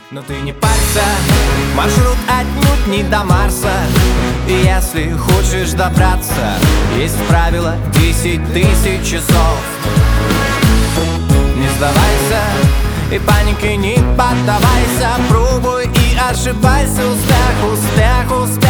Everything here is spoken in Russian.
Но ты не парься, маршрут отнюдь не до Марса. И если хочешь добраться, есть правило 10 000 часов. Не сдавайся и панике не поддавайся. Пробуй и ошибайся. Успех, успех, успех